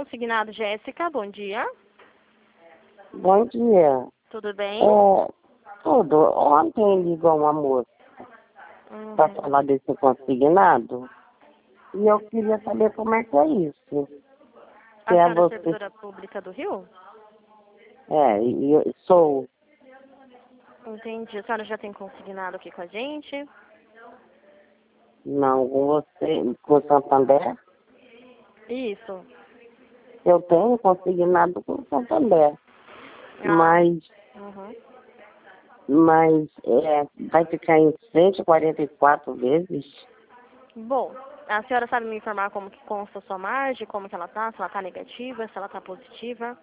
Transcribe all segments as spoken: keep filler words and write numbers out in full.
Consignado, Jéssica, bom dia. Bom dia. Tudo bem? É, tudo. Ontem ligou uma moça Uhum. para falar desse consignado e eu queria saber como é que é isso. A Se é senhora é você. servidora pública do Rio? É, e eu sou. Entendi. A senhora já tem consignado aqui com a gente? Não, com você, com Santander. Isso. Eu tenho consignado com Santander. Ah. Mas, Uhum. mas é, vai ficar em cento e quarenta e quatro vezes? Bom, a senhora sabe me informar como que consta a sua margem, como que ela tá, se ela tá negativa, se ela tá positiva?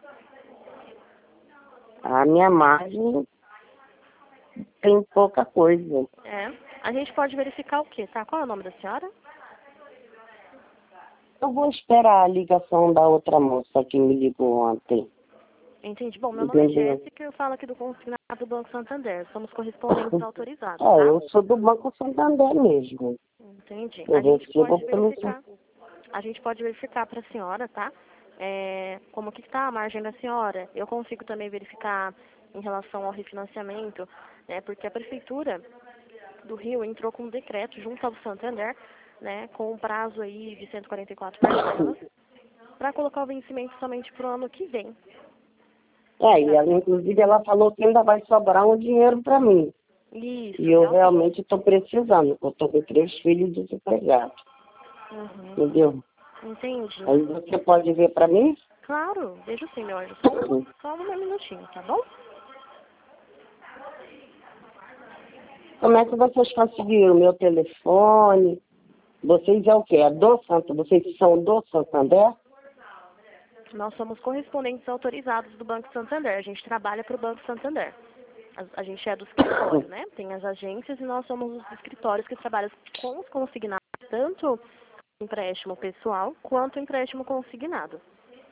A minha margem tem pouca coisa. É. A gente pode verificar o quê, tá? Qual é o nome da senhora? Eu vou esperar a ligação da outra moça que me ligou ontem. Entendi. Bom, meu nome é Entendeu? Jéssica e eu falo aqui do consignado do Banco Santander. Somos correspondentes autorizados, É, tá? eu sou do Banco Santander mesmo. Entendi. Eu A gente recebo pode pelo... verificar. A gente pode verificar para a senhora, tá? É, como que está a margem da senhora. Eu consigo também verificar em relação ao refinanciamento, né? Porque a prefeitura do Rio entrou com um decreto junto ao Santander, né? Com um prazo aí de cento e quarenta e quatro parcelas para colocar o vencimento somente para o ano que vem. É, e ela, inclusive ela falou que ainda vai sobrar um dinheiro para mim. Isso, E eu realmente. realmente estou precisando, porque eu estou com três filhos desempregados. Uhum. Entendeu? Entendi. Aí você pode ver para mim? Claro, vejo sim, meu anjo. Só um, só um minutinho, tá bom? Como é que vocês conseguiram meu telefone? Vocês é o quê? É do Santo? Vocês são do Santander? Nós somos correspondentes autorizados do Banco Santander. A gente trabalha para o Banco Santander. A, a gente é do escritório, né? Tem as agências e nós somos os escritórios que trabalham com os consignados, tanto empréstimo pessoal quanto empréstimo consignado.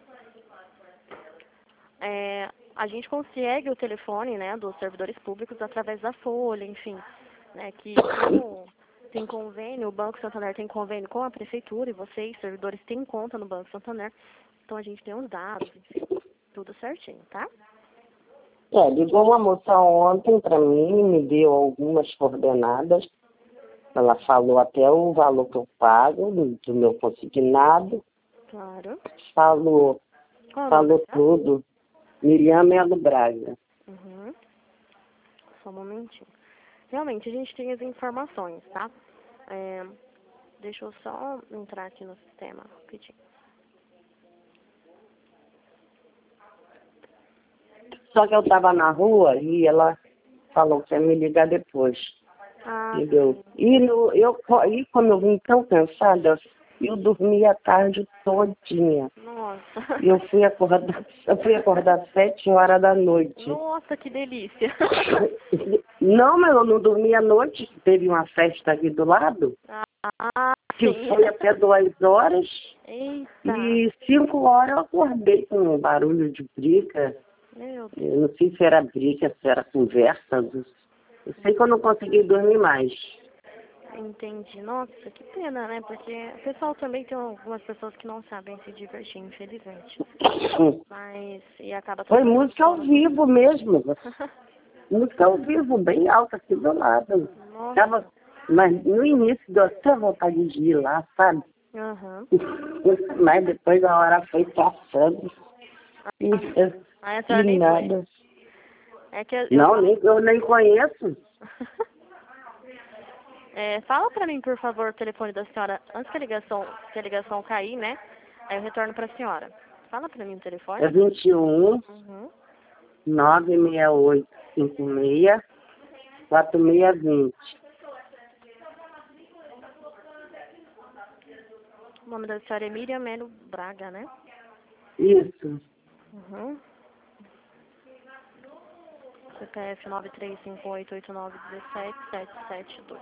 É, a gente consegue o telefone, né, dos servidores públicos através da Folha, enfim, né, que como tem convênio, o Banco Santander tem convênio com a prefeitura e vocês, servidores, têm conta no Banco Santander, então a gente tem os dados, enfim, tudo certinho, tá? É, ligou uma moça ontem para mim, me deu algumas coordenadas. Ela falou até o valor que eu pago do, do meu consignado. Claro. Falou, Qual é o nome falou dela? tudo. Miriam Melo Braga. Uhum. Só um momentinho. Realmente, a gente tem as informações, tá? É, deixa eu só entrar aqui no sistema rapidinho. Só que eu estava na rua e ela falou que ia me ligar depois. Ah, Entendeu? sim. E, no, eu, e como eu vim tão cansada, eu dormi a tarde todinha. Nossa. E eu fui acordar, eu fui acordar às sete horas da noite. Nossa, que delícia. Não, mas eu não dormi à noite. Teve uma festa aqui do lado, Ah, que sim. foi até duas horas. Eita. E cinco horas eu acordei com um barulho de briga. Meu Deus. Eu não sei se era briga, se era conversa. Eu sei que eu não consegui dormir mais. Entendi. Nossa, que pena, né? Porque o pessoal também tem algumas pessoas que não sabem se divertir, infelizmente. Mas, e acaba Foi atrapalhando música ao o sono. vivo mesmo. Música ao vivo, bem alta, aqui do lado. Nossa. Tava, mas no início deu até vontade de ir lá, sabe? Aham. Mas depois a hora foi passando. E, Aí a senhora e nem foi. nada. É que eu eu Não, falo... nem, eu nem conheço. É, fala pra mim, por favor, o telefone da senhora, antes que a ligação, que a ligação cair, né? Aí eu retorno pra senhora. Fala pra mim o telefone. É vinte e um, Uhum. nove seis oito, cinco seis, quatro seis dois zero. O nome da senhora é Miriam Melo Braga, né? Isso. Uhum. C P F nove três cinco oito oito nove um sete sete sete dois.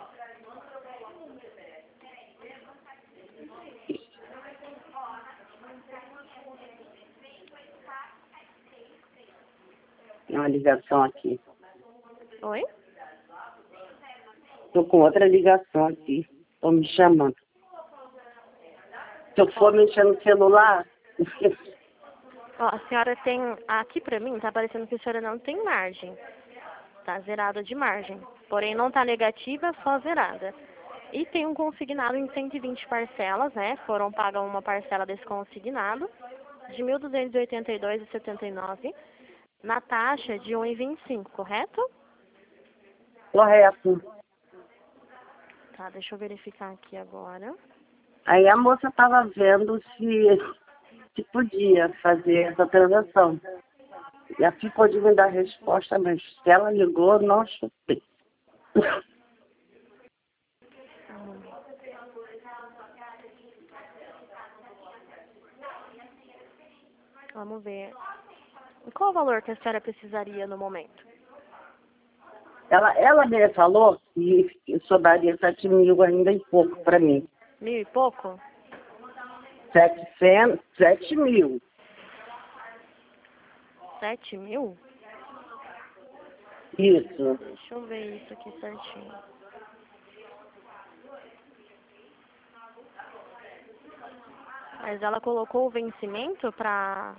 Tem uma ligação aqui. Oi? Tô com outra ligação aqui. Estão me chamando. Se eu for mexer no celular, esqueci. Ó, a senhora tem, aqui pra mim, tá aparecendo que a senhora não tem margem. Tá zerada de margem. Porém, não tá negativa, só zerada. E tem um consignado em cento e vinte parcelas, né? Foram pagas uma parcela desse consignado de mil duzentos e oitenta e dois reais e setenta e nove centavos na taxa de um real e vinte e cinco, correto? Correto. Tá, deixa eu verificar aqui agora. Aí a moça estava vendo se, se podia fazer essa transação. E a FI pode me dar resposta, mas se ela ligou, não chutei. Vamos ver. E qual o valor que a senhora precisaria no momento? Ela, ela me falou que sobraria sete mil ainda e pouco para mim. Mil e pouco? Setecentos, sete mil. Sete mil? Isso. Deixa eu ver isso aqui certinho. Mas ela colocou o vencimento pra...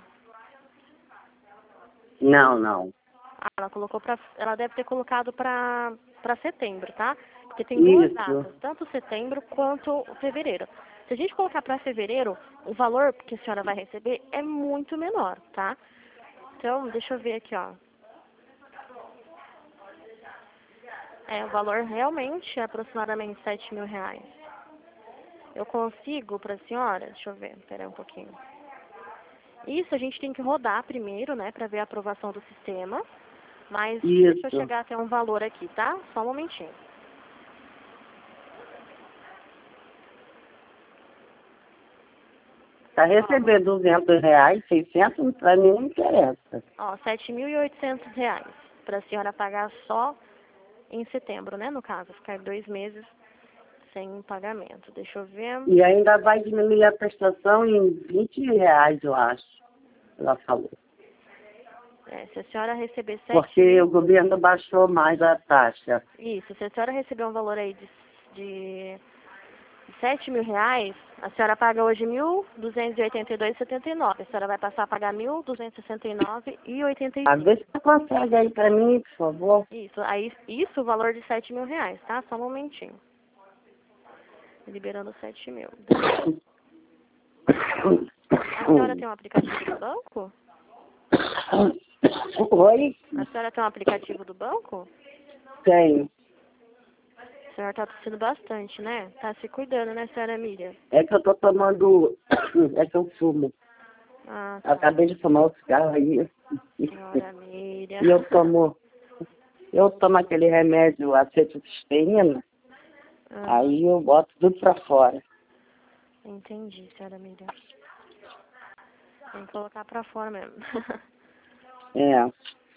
Não, não. Ah, ela colocou pra... Ela deve ter colocado pra, pra setembro, tá? Porque tem duas Isso. datas, tanto setembro quanto fevereiro. Se a gente colocar pra fevereiro, o valor que a senhora vai receber é muito menor, tá? Então, deixa eu ver aqui, ó. É, o valor realmente é aproximadamente sete mil reais. Eu consigo pra senhora? Deixa eu ver, pera aí um pouquinho. Isso a gente tem que rodar primeiro, né, pra ver a aprovação do sistema. Mas Isso. deixa eu chegar até um valor aqui, tá? Só um momentinho. Está recebendo duzentos reais, seiscentos, para mim não interessa. Ó, sete mil e oitocentos reais pra senhora pagar só em setembro, né, no caso. Ficar dois meses sem pagamento. Deixa eu ver. E ainda vai diminuir a prestação em vinte reais, eu acho. Ela falou. É, se a senhora receber sete Porque mil... o governo baixou mais a taxa. Isso, se a senhora receber um valor aí de, de sete mil reais, a senhora paga hoje mil duzentos e oitenta e dois reais e setenta e nove centavos. A senhora vai passar a pagar mil duzentos e sessenta e nove reais e oitenta e A cinco ver se centavos. você consegue aí para mim, por favor. Isso, aí, isso o valor de sete mil reais, tá? Só um momentinho. Liberando sete mil. A senhora tem um aplicativo do banco? Oi? A senhora tem um aplicativo do banco? Tenho. A senhora tá tossindo bastante, né? Tá se cuidando, né, senhora Miriam? É que eu tô tomando. É que eu fumo. Ah, Eu tá. acabei de fumar o cigarro aí. Senhora Miriam. E eu tomo. Eu tomo aquele remédio acetilcisteína, Ah, aí eu boto tudo pra fora. entendi, senhora Miriam. Tem que colocar pra fora mesmo. É.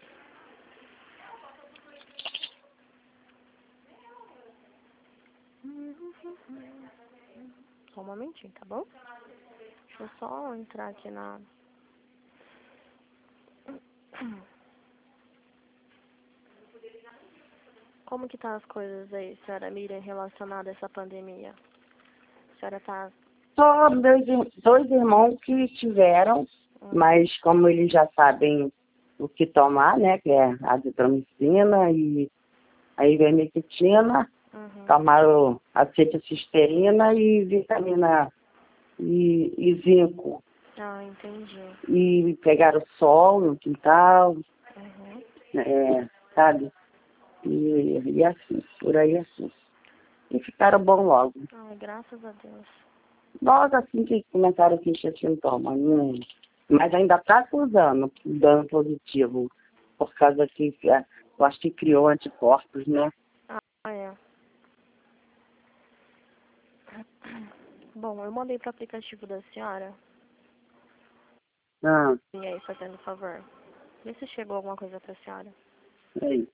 Só um momentinho, tá bom? Deixa eu só entrar aqui na... Como que tá as coisas aí, senhora Miriam, relacionadas a essa pandemia? A senhora tá... Só meus ir- dois irmãos que tiveram, Hum, mas como eles já sabem o que tomar, né, que é a azitromicina e a ivermectina, Uhum. tomaram acetilcisteína e vitamina e, e zinco. Ah, entendi. E pegaram sol no quintal, Uhum. é, sabe? E, e assim, por aí assim. E ficaram bom logo. Ai, graças a Deus. Logo assim que começaram a sentir sintomas. Hum. Mas ainda está acusando, dando positivo. Por causa que é, eu acho que criou anticorpos, né? Ah, é. Bom, eu mandei pro aplicativo da senhora. Ah, E aí, fazendo favor. Vê se chegou alguma coisa pra senhora. aí.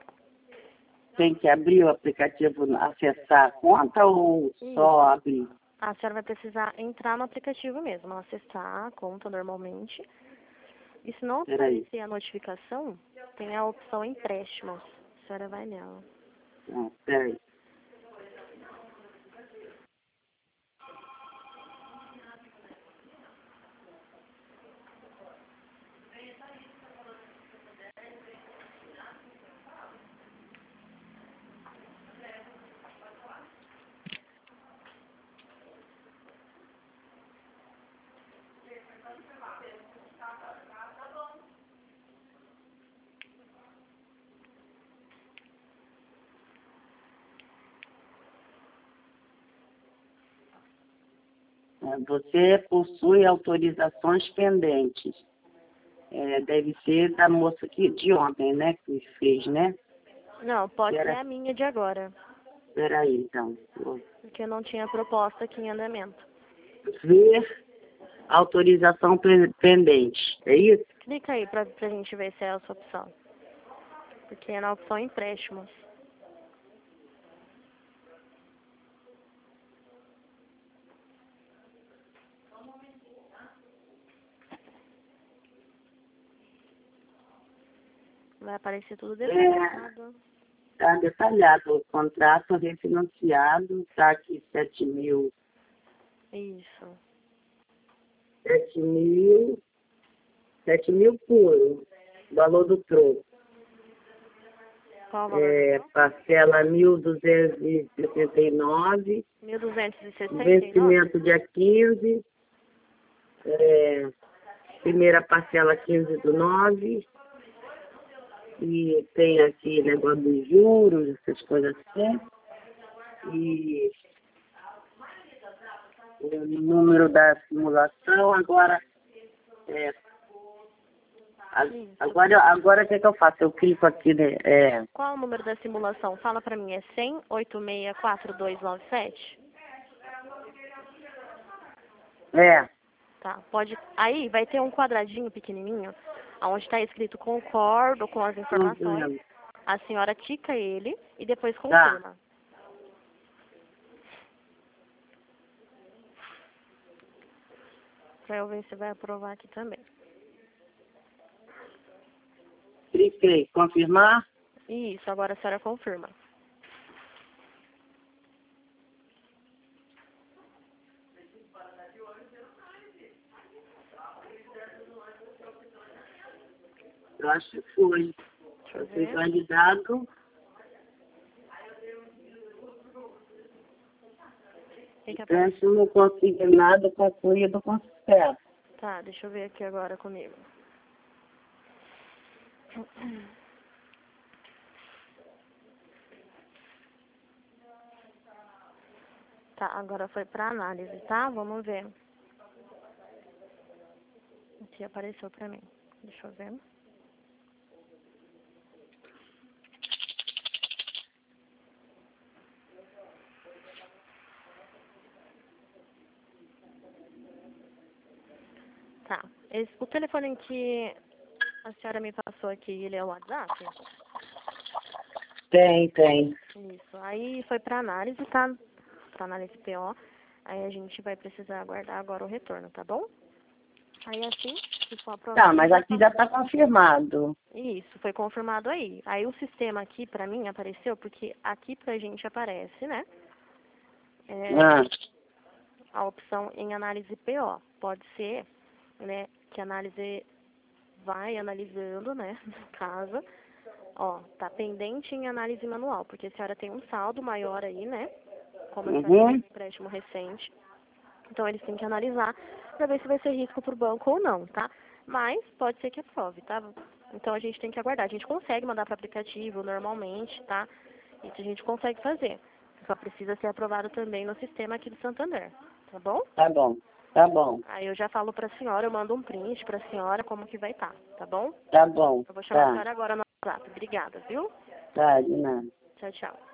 Tem que abrir o aplicativo, acessar a conta ou só abrir? A senhora vai precisar entrar no aplicativo mesmo, acessar a conta normalmente. E se não aparecer a notificação, tem a opção empréstimos. A senhora vai nela. Ah, peraí. Você possui autorizações pendentes. É, deve ser da moça que, de ontem, né? Que fez, né? Não, pode Era... ser a minha de agora. Peraí, então. Porque eu não tinha proposta aqui em andamento. Ver autorização pendente. É isso? Clica aí pra, pra gente ver se é a sua opção. Porque é na opção empréstimos. Vai aparecer tudo detalhado. Está é, detalhado. O contrato refinanciado está aqui sete mil. Isso. Sete mil. Sete mil puro. Valor do troco. Qual o valor? É, parcela mil duzentos e sessenta e nove. mil duzentos e sessenta e nove? Vencimento dia quinze. É, primeira parcela quinze do nove. E tem aqui negócio dos juros, essas coisas assim. E o número da simulação, agora é, agora, agora o que, é que eu faço? Eu clico aqui, né? É, qual o número da simulação? Fala pra mim, é cem, oito seis quatro dois nove sete? É. Tá, pode. Aí vai ter um quadradinho pequenininho, onde está escrito concordo com as informações. A senhora tica ele e depois confirma. Tá. Pra eu ver se vai aprovar aqui também. Cliquei, confirmar. Isso, agora a senhora confirma. Eu acho que foi. Deixa eu Foi ver. validado. Empréstimo consignado concluído com sucesso. Tá, deixa eu ver aqui agora comigo. Tá, agora foi para análise, tá? Vamos ver. Aqui apareceu pra mim. Deixa eu ver. Tá. Esse, o telefone que a senhora me passou aqui, ele é o WhatsApp? Tem, tem. Isso. Aí foi para análise, tá? Para análise P O. Aí a gente vai precisar aguardar agora o retorno, tá bom? Aí assim, se for aprovado... Tá, mas aqui já está confirmado. Isso, foi confirmado aí. Aí o sistema aqui, pra mim, apareceu, porque aqui pra gente aparece, né? É, Ah. a opção em análise P O. Pode ser, né, que a análise vai analisando, né, no caso. Ó, tá pendente em análise manual, porque a senhora tem um saldo maior aí, né? Como a senhora tem um empréstimo recente. Então, eles têm que analisar para ver se vai ser risco para o banco ou não, tá? Mas pode ser que aprove, tá? Então, a gente tem que aguardar. A gente consegue mandar para o aplicativo normalmente, tá? Isso a gente consegue fazer. Só precisa ser aprovado também no sistema aqui do Santander, tá bom? Tá bom, tá bom. Aí eu já falo para a senhora, eu mando um print para a senhora como que vai estar, tá bom? Tá bom. Eu vou chamar tá. a senhora agora no WhatsApp. Obrigada, viu? Tá, de nada. Tchau, tchau.